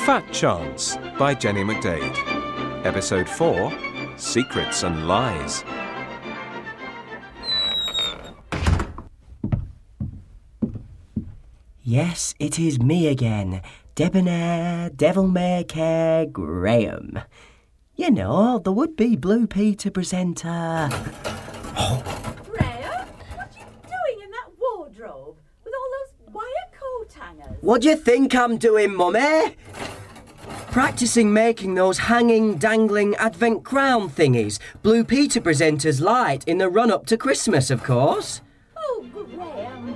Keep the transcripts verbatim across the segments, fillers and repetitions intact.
Fat Chance by Jenny McDade. Episode four, Secrets and Lies. Yes, it is me again, Debonair Devil-May-Care Graham. You know, the would-be Blue Peter presenter. Oh. Graham, what are you doing in that wardrobe with all those wire coat hangers? What do you think I'm doing, Mummy? Practising making those hanging, dangling Advent crown thingies Blue Peter presenters light in the run-up to Christmas, of course. Oh, Graham.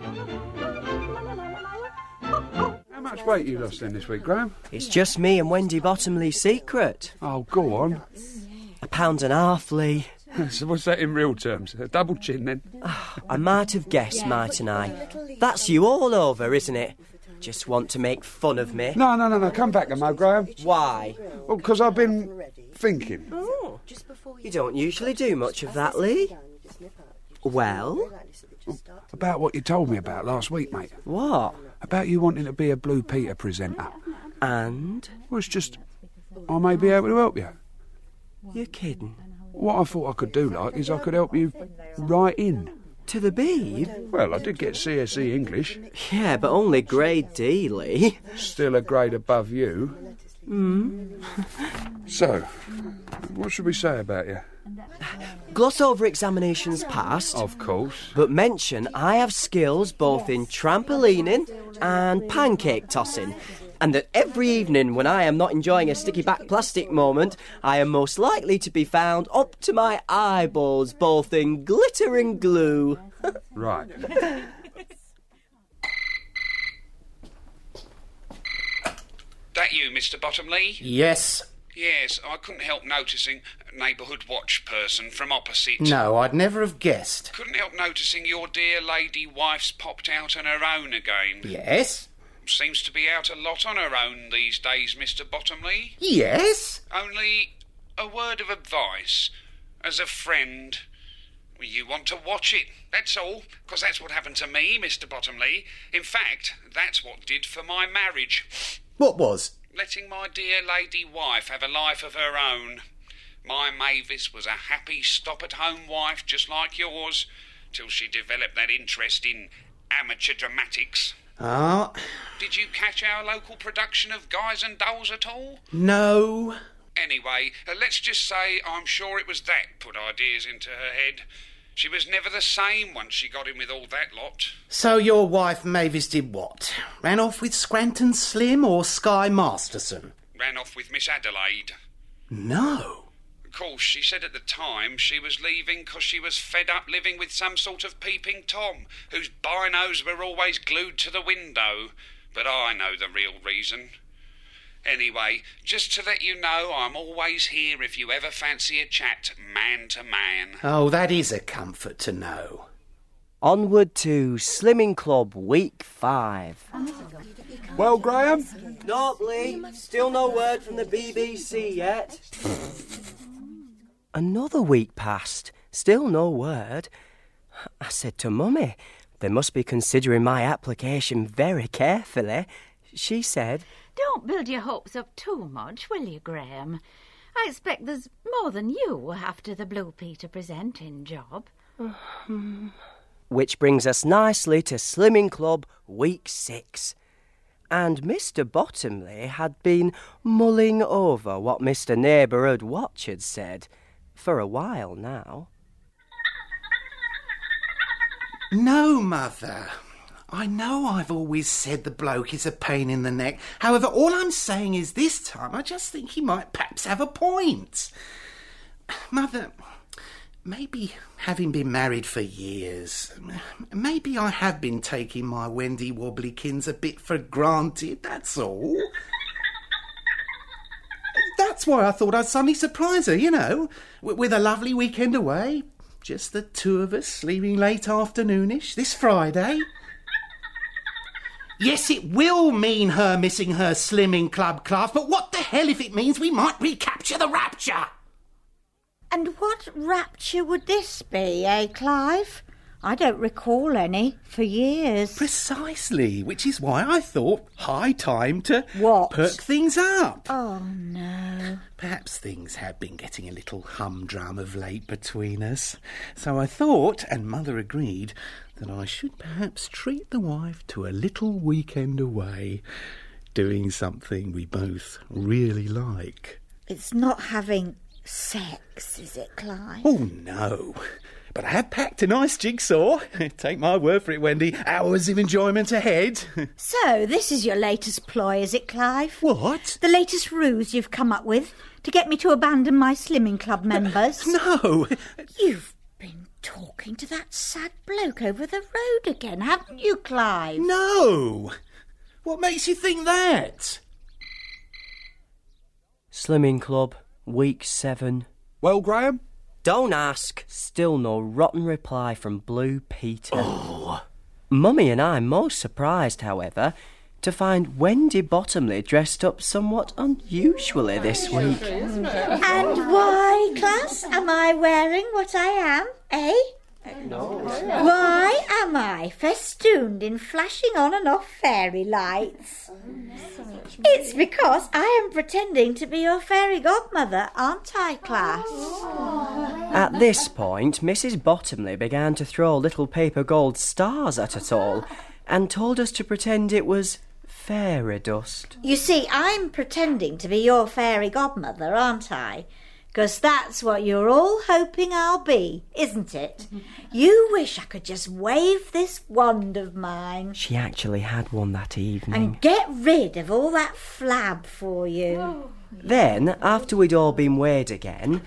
How much weight you lost then this week, Graham? It's just me and Wendy Bottomley's secret. Oh, go on. A pound and a half, Lee. So what's that in real terms? A double chin, then? I might have guessed, mightn't I? That's you all over, isn't it? Just want to make fun of me. No, no, no, no. Come back a mo, Graham. Why? Well, because I've been thinking. Oh, you don't usually do much of that, Lee. Well? About what you told me about last week, mate. What? About you wanting to be a Blue Peter presenter. And? Well, it's just, I may be able to help you. You're kidding. What I thought I could do, like, is I could help you write in. To the bead? Well, I did get C S E English. Yeah, but only grade D, Lee. Still a grade above you. Hmm. So, what should we say about you? Gloss over examinations passed. Of course. But mention I have skills both in trampolining and pancake tossing. And that every evening when I am not enjoying a sticky back plastic moment, I am most likely to be found up to my eyeballs, both in glitter and glue. Right. That you, Mister Bottomley? Yes. Yes, I couldn't help noticing a neighbourhood watch person from opposite. No, I'd never have guessed. Couldn't help noticing your dear lady wife's popped out on her own again. Yes? Seems to be out a lot on her own these days, Mister Bottomley. Yes? Only a word of advice. As a friend, you want to watch it, that's all. Because that's what happened to me, Mister Bottomley. In fact, that's what did for my marriage. What was? Letting my dear lady wife have a life of her own. My Mavis was a happy stop-at-home wife just like yours, till she developed that interest in amateur dramatics. Ah. Did you catch our local production of Guys and Dolls at all? No. Anyway, uh, let's just say I'm sure it was that put ideas into her head. She was never the same once she got in with all that lot. So your wife Mavis did what? Ran off with Scranton Slim or Sky Masterson? Ran off with Miss Adelaide. No. Of course, she said at the time she was leaving because she was fed up living with some sort of peeping Tom, whose binos were always glued to the window. But I know the real reason. Anyway, just to let you know, I'm always here if you ever fancy a chat man to man. Oh, that is a comfort to know. Onward to Slimming Club Week five. Well, Graham? No, Lee. Still no word from the B B C yet. Another week passed. Still no word. I said to Mummy, they must be considering my application very carefully. She said, Don't build your hopes up too much, will you, Graham? I expect there's more than you after the Blue Peter presenting job. Which brings us nicely to Slimming Club Week six. And Mister Bottomley had been mulling over what Mister Neighbourhood Watch had said for a while now. No, Mother. I know I've always said the bloke is a pain in the neck. However, all I'm saying is this time I just think he might perhaps have a point. Mother, maybe having been married for years, maybe I have been taking my Wendy Wobblykins a bit for granted, that's all. That's why I thought I'd suddenly surprise her, you know, with a lovely weekend away. Just the two of us leaving late afternoonish this Friday. Yes, it will mean her missing her slimming club class, but what the hell if it means we might recapture the rapture? And what rapture would this be, eh, Clive? I don't recall any for years. Precisely, which is why I thought high time to What? perk things up. Oh, no. Perhaps things have been getting a little humdrum of late between us. So I thought, and Mother agreed, that I should perhaps treat the wife to a little weekend away, doing something we both really like. It's not having sex, is it, Clive? Oh, no. But I have packed a nice jigsaw. Take my word for it, Wendy. Hours of enjoyment ahead. So, this is your latest ploy, is it, Clive? What? The latest ruse you've come up with to get me to abandon my slimming club members? No. You've been talking to that sad bloke over the road again, haven't you, Clive? No. What makes you think that? Slimming Club, week seven. Well, Graham? Don't ask. Still no rotten reply from Blue Peter. Oh. Mummy and I most surprised, however, to find Wendy Bottomley dressed up somewhat unusually this week. And why, class, am I wearing what I am, eh? No. Why am I festooned in flashing on and off fairy lights? It's because I am pretending to be your fairy godmother, aren't I, class? At this point, Missus Bottomley began to throw little paper gold stars at us all and told us to pretend it was fairy dust. You see, I'm pretending to be your fairy godmother, aren't I? Because that's what you're all hoping I'll be, isn't it? You wish I could just wave this wand of mine. She actually had one that evening. And get rid of all that flab for you. Then, after we'd all been weighed again,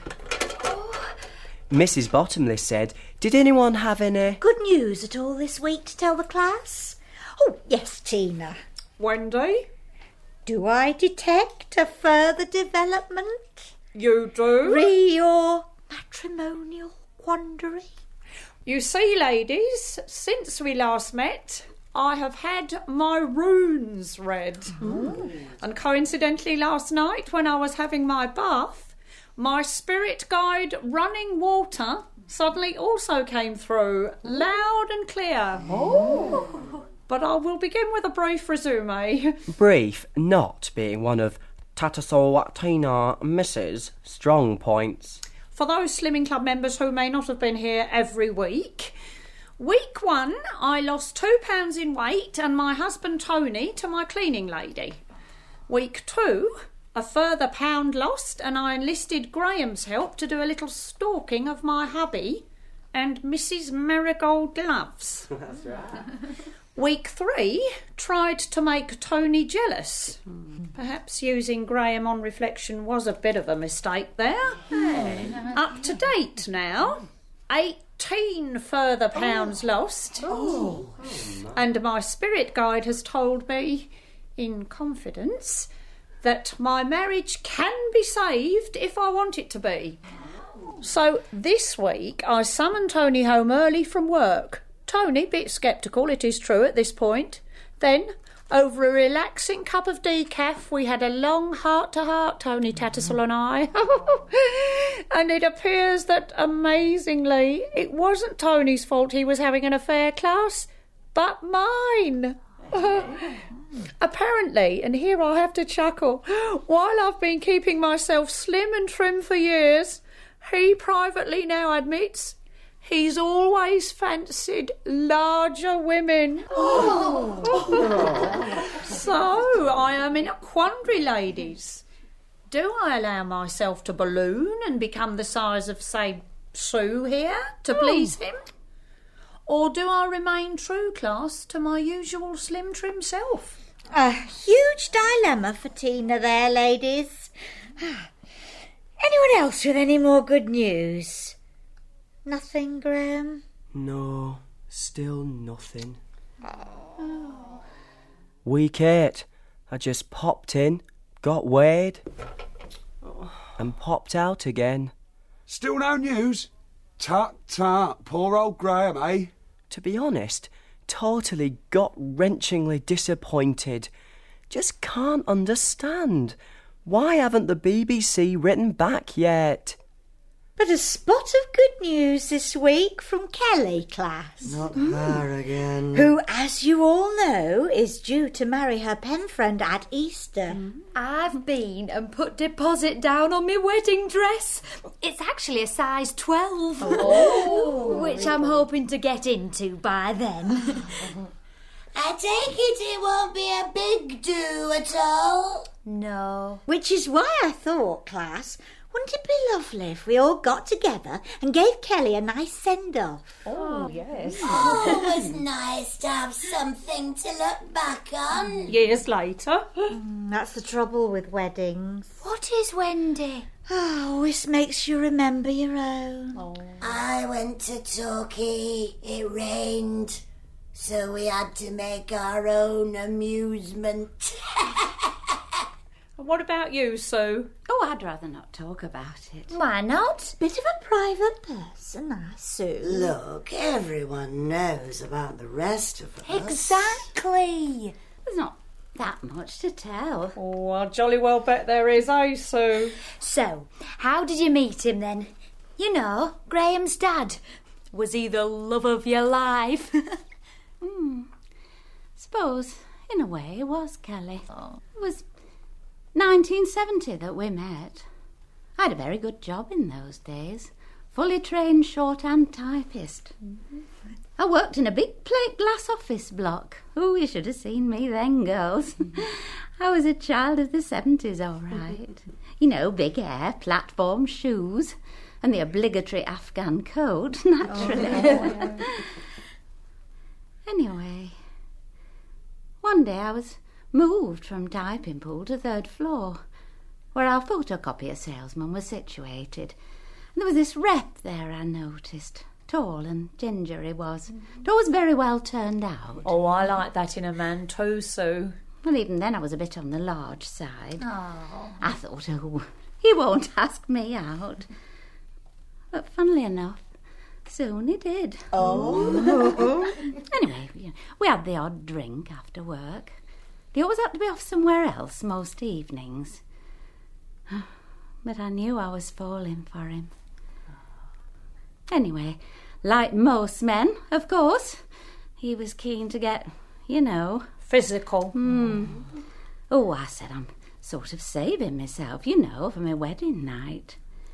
Missus Bottomley said, did anyone have any... Good news at all this week to tell the class? Oh, yes, Tina. Wendy? Do I detect a further development? You do? Re your matrimonial quandary? You see, ladies, since we last met, I have had my runes read. Ooh. And coincidentally last night, when I was having my bath, my spirit guide Running Water suddenly also came through, loud and clear. Oh. But I will begin with a brief resume. Brief not being one of Tatasowatina Missus strong points. For those Slimming Club members who may not have been here every week, week one I lost two pounds in weight and my husband Tony to my cleaning lady. Week two, a further pound lost and I enlisted Graham's help to do a little stalking of my hubby and Missus Marigold Gloves. That's right. Week three, tried to make Tony jealous. Mm. Perhaps using Graham on reflection was a bit of a mistake there. Hey. Up to date now, eighteen further pounds oh. lost. Oh. Oh. And my spirit guide has told me, in confidence, that my marriage can be saved if I want it to be. So this week I summoned Tony home early from work. Tony, bit sceptical, it is true, at this point. Then, over a relaxing cup of decaf, we had a long heart-to-heart, Tony Tattersall and I. And it appears that, amazingly, it wasn't Tony's fault he was having an affair, class, but mine. Apparently, and here I have to chuckle, while I've been keeping myself slim and trim for years, he privately now admits he's always fancied larger women. Oh. So, I am in a quandary, ladies. Do I allow myself to balloon and become the size of, say, Sue here to oh. please him? Or do I remain true, class, to my usual slim trim self? A huge dilemma for Tina there, ladies. Anyone else with any more good news? Nothing, Graham? No, still nothing. Oh. Week eight. I just popped in, got weighed, and popped out again. Still no news? Tut, tut, poor old Graham, eh? To be honest, totally gut-wrenchingly disappointed. Just can't understand. Why haven't the B B C written back yet? But a spot of good news this week from Kelly, class. Not her again. Who, as you all know, is due to marry her pen friend at Easter. I've been and put deposit down on my wedding dress. It's actually a size twelve, Oh. which I'm hoping to get into by then. I take it it won't be a big do at all. No. Which is why I thought, class, wouldn't it be lovely if we all got together and gave Kelly a nice send-off? Oh, yes. Always nice to have something to look back on. Years later. Mm, that's the trouble with weddings. What is Wendy? Oh, this makes you remember your own. Oh. I went to Torquay. It rained, so we had to make our own amusement. And what about you, Sue? Oh, I'd rather not talk about it. Why not? Bit of a private person, I Sue. Look, everyone knows about the rest of us. Exactly. There's not that much to tell. Oh, I jolly well bet there is, eh, Sue? So, how did you meet him then? You know, Graham's dad. Was he the love of your life? Hmm. Suppose, in a way, it was Kelly. It was nineteen seventy that we met. I had a very good job in those days. Fully trained shorthand typist. I worked in a big plate glass office block. Oh, you should have seen me then, girls. I was a child of the seventies, all right. You know, big hair, platform shoes, and the obligatory Afghan coat, naturally. Oh. Anyway, one day I was moved from typing pool to third floor, where our photocopier salesman was situated. And there was this rep there I noticed. Tall and ginger he was. But always very well turned out. Oh, I like that in a man too, Sue. Well, even then I was a bit on the large side. Oh. I thought, oh, he won't ask me out. But funnily enough, soon he did. Oh. Anyway, we had the odd drink after work. He always had to be off somewhere else most evenings. But I knew I was falling for him. Anyway, like most men, of course, he was keen to get, you know... Physical. Mm. Oh, I said, I'm sort of saving myself, you know, for my wedding night.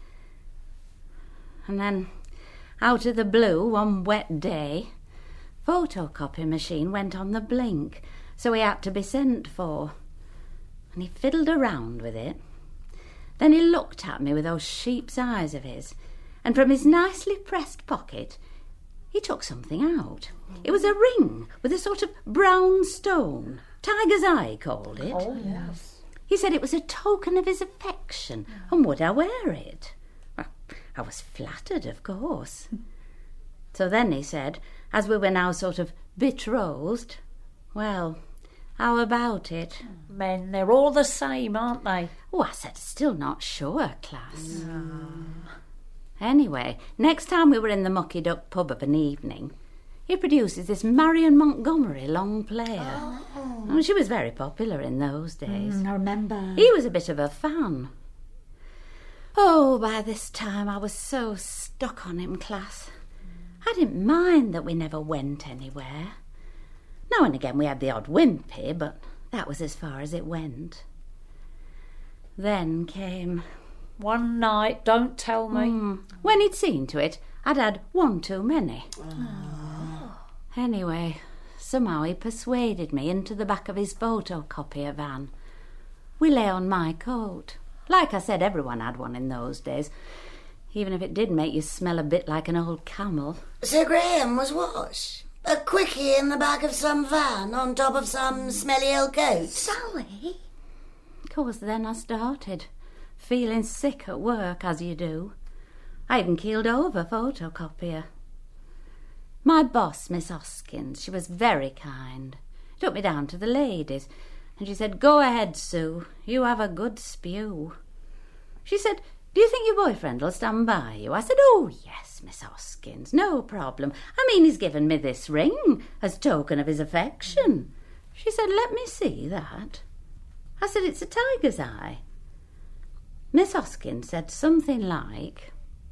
And then, out of the blue, one wet day, photocopy machine went on the blink, so he had to be sent for. And he fiddled around with it. Then he looked at me with those sheep's eyes of his, and from his nicely pressed pocket he took something out. It was a ring with a sort of brown stone. Tiger's eye called it. Oh, yes. He said it was a token of his affection, and would I wear it? Well, I was flattered, of course. So then he said, as we were now sort of betrothed, well, how about it? Men, they're all the same, aren't they? Oh, I said, still not sure, class. No. Anyway, next time we were in the Mucky Duck pub of an evening, he produces this Marion Montgomery long player. Oh. And she was very popular in those days. Mm, I remember. He was a bit of a fan. Oh, by this time I was so stuck on him, class. I didn't mind that we never went anywhere. Now and again we had the odd wimpy, but that was as far as it went. Then came... One night, don't tell me. Mm, when he'd seen to it, I'd had one too many. Oh. Anyway, somehow he persuaded me into the back of his photocopier van. We lay on my coat. Like I said, everyone had one in those days, even if it did make you smell a bit like an old camel. Sir Graham was what? A quickie in the back of some van on top of some smelly old goat? Sally? Of course, then I started, feeling sick at work, as you do. I even keeled over photocopier. My boss, Miss Hoskins, she was very kind. Took me down to the ladies, and she said, "Go ahead, Sue, you have a good spew." She said, "Do you think your boyfriend will stand by you?" I said, "Oh, yes, Miss Hoskins, no problem. I mean, he's given me this ring as token of his affection." She said, "Let me see that." I said, "It's a tiger's eye." Miss Hoskins said something like,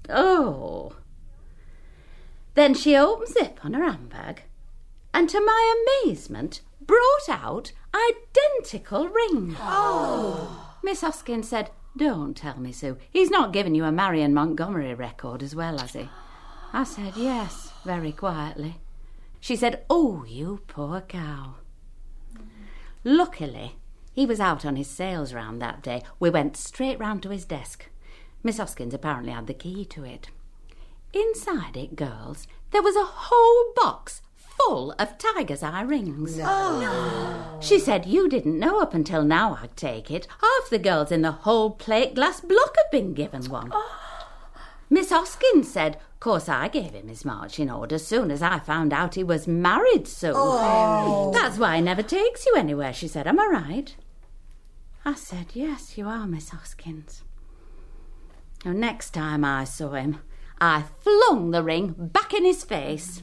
Oh. Then she opens it on her handbag and, to my amazement, brought out identical rings. Oh. Miss Hoskins said, "Don't tell me, Sue. He's not given you a Marion Montgomery record as well, has he?" I said, "Yes," very quietly. She said, "Oh, you poor cow." Luckily, he was out on his sales round that day. We went straight round to his desk. Miss Hoskins apparently had the key to it. Inside it, girls, there was a whole box full of tiger's eye rings. No. no. She said, "You didn't know up until now, I'd take it. Half the girls in the whole plate glass block have been given one." Oh. Miss Hoskins said, "Course I gave him his marching orders soon as I found out he was married, so oh. that's why he never takes you anywhere," she said. "Am I right?" I said, "Yes, you are, Miss Hoskins." Now, next time I saw him, I flung the ring back in his face.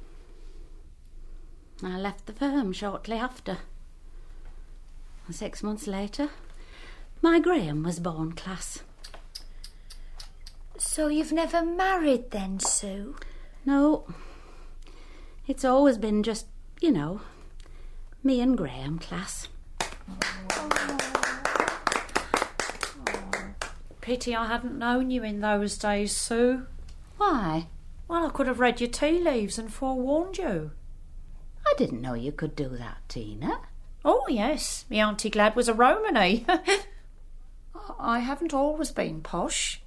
I left the firm shortly after. Six months later, my Graham was born, class. So you've never married then, Sue? No. It's always been just, you know, me and Graham, class. Pity I hadn't known you in those days, Sue. Why? Well, I could have read your tea leaves and forewarned you. I didn't know you could do that, Tina. Oh, yes. My Auntie Glad was a Romany. I haven't always been posh.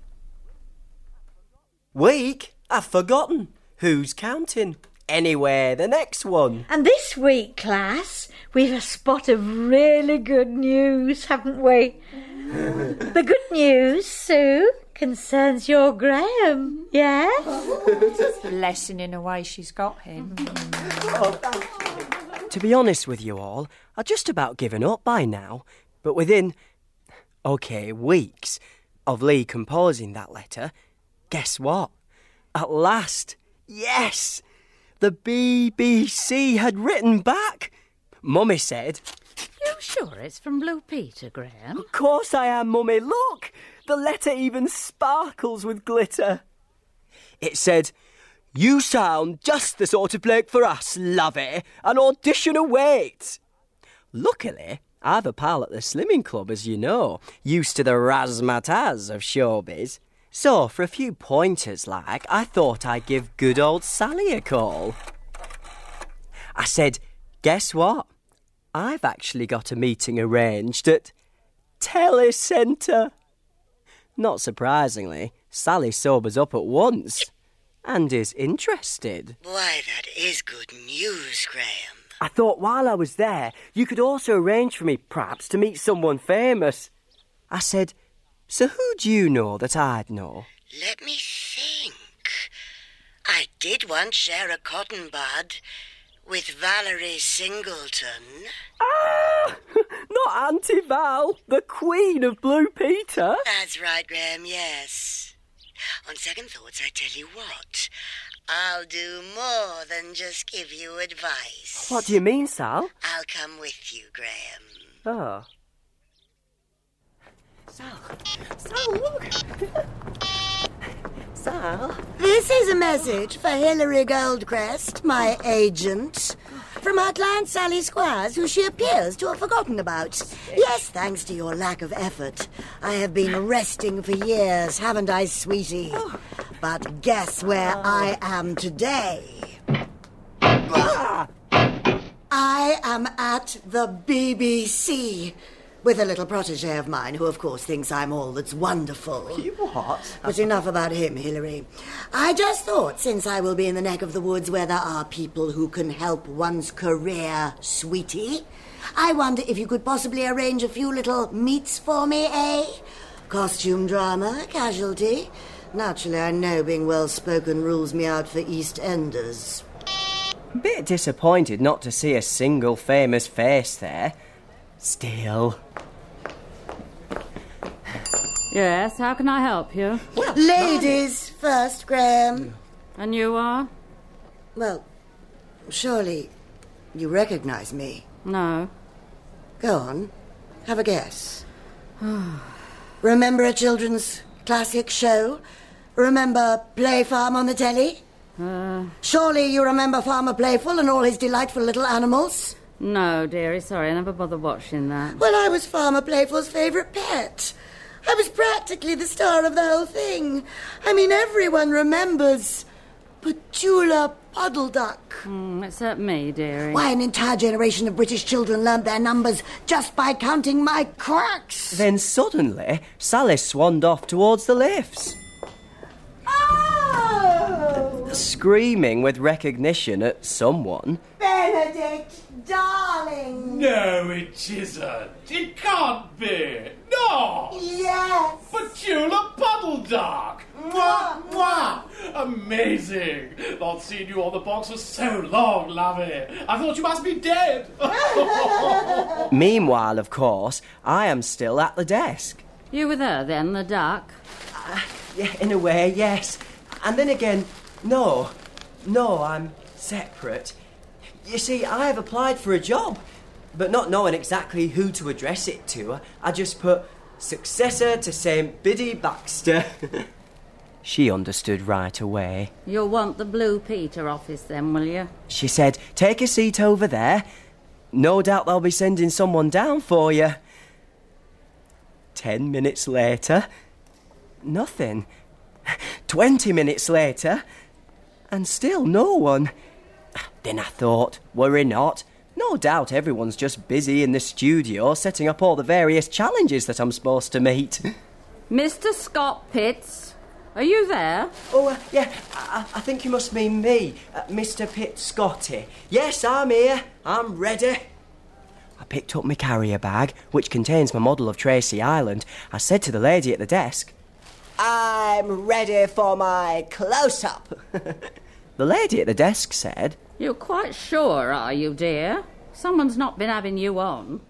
Week? I've forgotten. Who's counting? Anyway, the next one. And this week, class, we've a spot of really good news, haven't we? The good news, Sue, concerns your Graham, yeah? Blessing in a way she's got him. Oh, thank you. To be honest with you all, I'd just about given up by now. But within, OK, weeks of Lee composing that letter, guess what? At last, yes! The B B C had written back. Mummy said... You sure it's from Blue Peter, Graham? Of course I am, Mummy. Look! The letter even sparkles with glitter. It said, "You sound just the sort of bloke for us, lovey. An audition awaits." Luckily, I've a pal at the Slimming Club, as you know, used to the razzmatazz of showbiz. So, for a few pointers, like, I thought I'd give good old Sally a call. I said, "Guess what? I've actually got a meeting arranged at Telecentre." Not surprisingly, Sally sobers up at once and is interested. Why, that is good news, Graham. I thought while I was there, you could also arrange for me, perhaps, to meet someone famous. I said, "So who do you know that I'd know?" Let me think. I did once share a cotton bud with Valerie Singleton. Ah! Not Auntie Val, the Queen of Blue Peter. That's right, Graham, yes. On second thoughts, I tell you what, I'll do more than just give you advice. What do you mean, Sal? I'll come with you, Graham. Oh. Sal. Sal, look. Sal. This is a message for Hilary Goldcrest, my agent, from our client Sally Squires, who she appears to have forgotten about. Yes, thanks to your lack of effort. I have been resting for years, haven't I, sweetie? Oh. But guess where oh. I am today? Ah! I am at the B B C. With a little protégé of mine, who of course thinks I'm all that's wonderful. What? But enough about him, Hilary. I just thought, since I will be in the neck of the woods where there are people who can help one's career, sweetie, I wonder if you could possibly arrange a few little meets for me, eh? Costume drama, casualty. Naturally, I know being well-spoken rules me out for East Enders. A bit disappointed not to see a single famous face there. Still. Yes, how can I help you? Well, ladies first, Graham. And you are? Well, surely you recognise me. No. Go on, have a guess. Remember a children's classic show? Remember Play Farm on the telly? Uh, Surely you remember Farmer Playful and all his delightful little animals? no, dearie, sorry, I never bothered watching that. Well, I was Farmer Playful's favourite pet. I was practically the star of the whole thing. I mean, everyone remembers Petula Puddle Duck. Mm, except me, dearie. Why, an entire generation of British children learnt their numbers just by counting my cracks. Then suddenly, Sally swanned off towards the lifts, Oh! screaming with recognition at someone. Benedict, darling. No, it isn't. It can't be. No! Yes. Petula Puddle Duck! Mwah, mwah! Amazing! Not seen you on the box for so long, lovey. I thought you must be dead. Meanwhile, of course, I am still at the desk. You with her, then, the duck? Uh, yeah, in a way, yes. And then again, no. No, I'm separate. You see, I have applied for a job, but not knowing exactly who to address it to, I just put successor to Saint Biddy Baxter. She understood right away. You'll want the Blue Peter office then, will you? She said, take a seat over there. No doubt they'll be sending someone down for you. Ten minutes later, nothing. Twenty minutes later, and still no one. Then I thought, worry not. No doubt everyone's just busy in the studio setting up all the various challenges that I'm supposed to meet. Mister Scott Pitts, are you there? Oh, uh, yeah, I, I think you must mean me, uh, Mister Pitt Scotty. Yes, I'm here. I'm ready. I picked up my carrier bag, which contains my model of Tracy Island. I said to the lady at the desk, I'm ready for my close-up. The lady at the desk said, You're quite sure, are you, dear? Someone's not been having you on.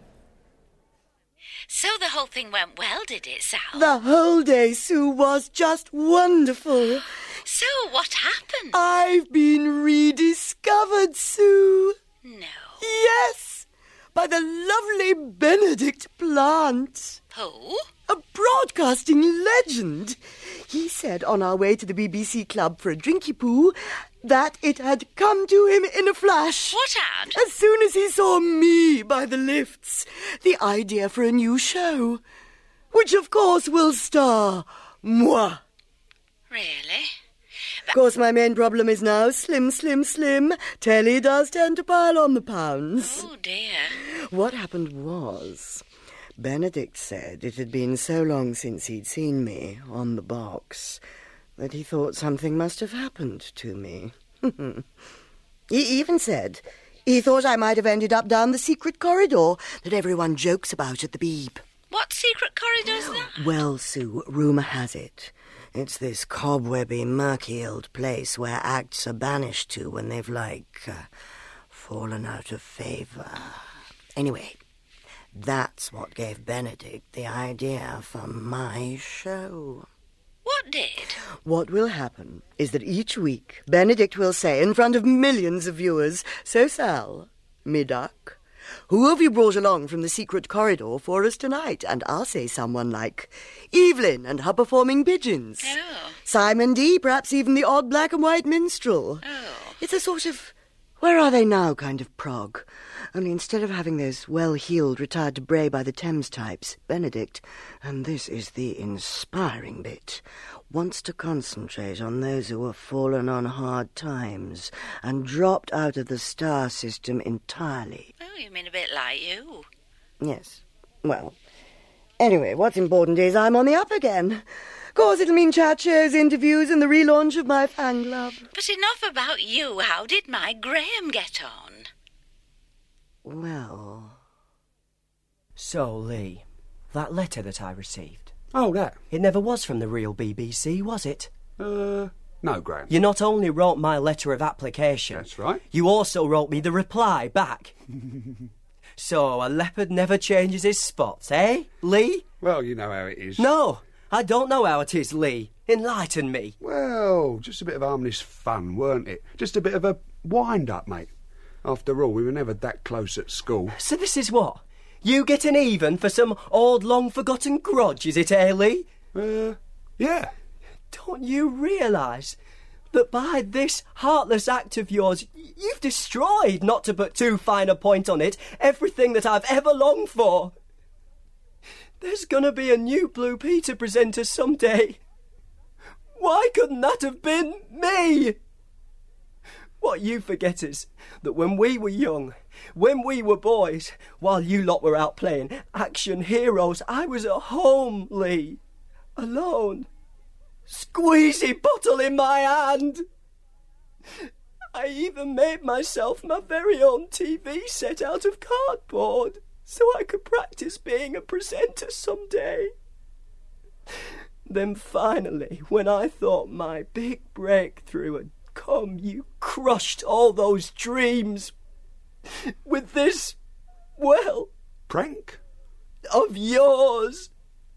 So the whole thing went well, did it, Sal? The whole day, Sue, was just wonderful. So what happened? I've been rediscovered, Sue. No. Yes, by the lovely Benedict Plant. Who? A broadcasting legend. He said on our way to the B B C Club for a drinky poo that it had come to him in a flash. What had? As soon as he saw me by the lifts. The idea for a new show, which of course will star moi. Really? Of course, my main problem is now slim, slim, slim. Telly does tend to pile on the pounds. Oh, dear. What happened was, Benedict said it had been so long since he'd seen me on the box that he thought something must have happened to me. He even said he thought I might have ended up down the secret corridor that everyone jokes about at the Beeb. What secret corridor's that? Well, Sue, rumour has it it's this cobwebby, murky old place where acts are banished to when they've, like, uh, fallen out of favour. Anyway, that's what gave Benedict the idea for my show. What did? What will happen is that each week Benedict will say in front of millions of viewers, So, Sal, me duck, who have you brought along from the secret corridor for us tonight? And I'll say someone like Evelyn and her performing pigeons. Oh. Simon D, perhaps even the odd black and white minstrel. Oh. It's a sort of where are they now kind of prog. Only instead of having those well-heeled, retired to Bray by the Thames types, Benedict, and this is the inspiring bit, wants to concentrate on those who have fallen on hard times and dropped out of the star system entirely. Oh, you mean a bit like you? Yes. Well, anyway, what's important is I'm on the up again. Of course, it'll mean chat shows, interviews, and the relaunch of my fan club. But enough about you. How did my Graham get on? Well... So, Lee, that letter that I received... Oh, that? It never was from the real B B C, was it? Uh, no, Graham. You not only wrote my letter of application... That's right. You also wrote me the reply back. So, a leopard never changes his spots, eh, Lee? Well, you know how it is. No, I don't know how it is, Lee. Enlighten me. Well, just a bit of harmless fun, weren't it? Just a bit of a wind-up, mate. After all, we were never that close at school. So this is what? You getting even for some old, long-forgotten grudge, is it, eh, Lee? Uh, yeah. Don't you realise that by this heartless act of yours, you've destroyed, not to put too fine a point on it, everything that I've ever longed for? There's gonna be a new Blue Peter presenter someday. Why couldn't that have been me? What you forget is that when we were young, when we were boys, while you lot were out playing action heroes, I was at home, Lee, alone, squeezy bottle in my hand. I even made myself my very own T V set out of cardboard so I could practice being a presenter someday. Then finally, when I thought my big breakthrough had come, you crushed all those dreams with this, well... Prank? Of yours.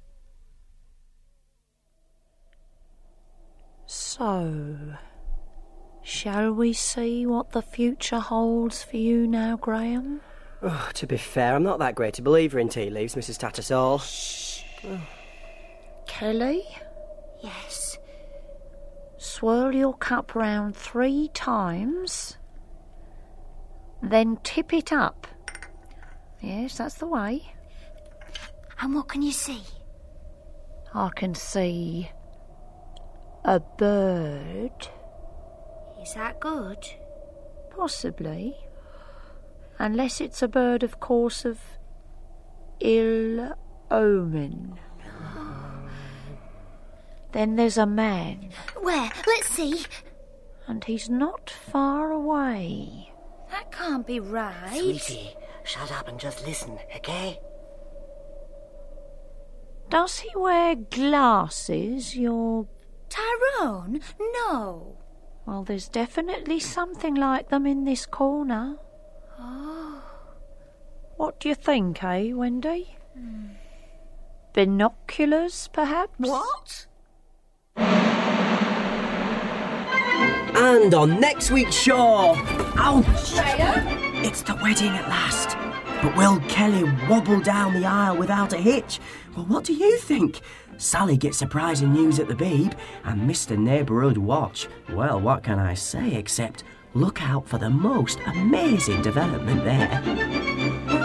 So, shall we see what the future holds for you now, Graham? Oh, to be fair, I'm not that great a believer in tea leaves, Missus Tattersall. Shh. Oh. Kelly? Yes? Swirl your cup round three times, then tip it up. Yes, that's the way. And what can you see? I can see a bird. Is that good? Possibly. Unless it's a bird, of course, of ill omen. Then there's a man. Where? Let's see. And he's not far away. That can't be right. Sweetie, shut up and just listen, okay? Does he wear glasses, your... Tyrone? No. Well, there's definitely something like them in this corner. Oh. What do you think, eh, Wendy? Hmm. Binoculars, perhaps? What? And on next week's show... Ouch! It's the wedding at last. But will Kelly wobble down the aisle without a hitch? Well, what do you think? Sally gets surprising news at the Beeb, and Mister Neighbourhood Watch. Well, what can I say except look out for the most amazing development there.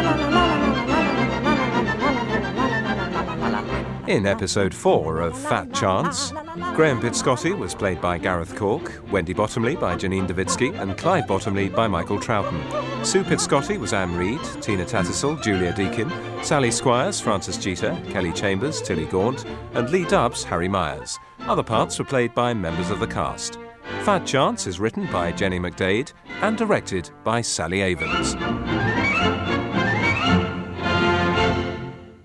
In episode four of Fat Chance, Graham Pitscotty was played by Gareth Cork, Wendy Bottomley by Janine Davitsky, and Clive Bottomley by Michael Troughton. Sue Pitscotty was Anne Reid, Tina Tattersall, Julia Deakin, Sally Squires, Frances Jeter, Kelly Chambers, Tilly Gaunt, and Lee Dubbs, Harry Myers. Other parts were played by members of the cast. Fat Chance is written by Jenny McDade and directed by Sally Avens.